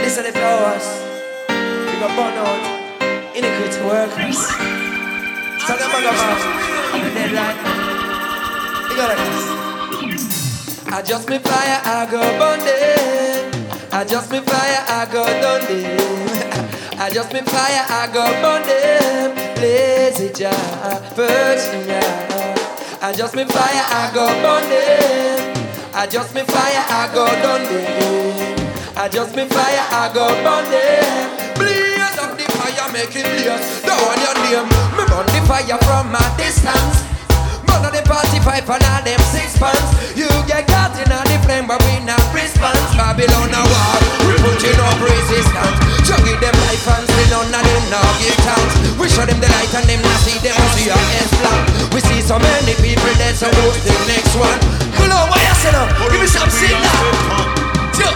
This are the flowers. We got burn out. Iniquity workers. So them a go back. And then like, you got like this. I just me fire, I go burn them. I just me fire, I go done them. I just me fire, I go burn them. Lazy job, virgin job. I just me fire, I go burn them. I just me fire, I go done them. I just me fire, I go burn them. Blaze up the fire, make it blaze. Don't want your name, me burn the fire from a distance. Burn of the 45 and all them 6 pounds. You get caught in all the flame, but we not response. Babylon a war, we put in up resistance. So give them life and say none of them now give thanks. We show them the light and them not see them see our ends blank. We see so many people dead, so who's the next one? Hello, what you say now? Give me some signal.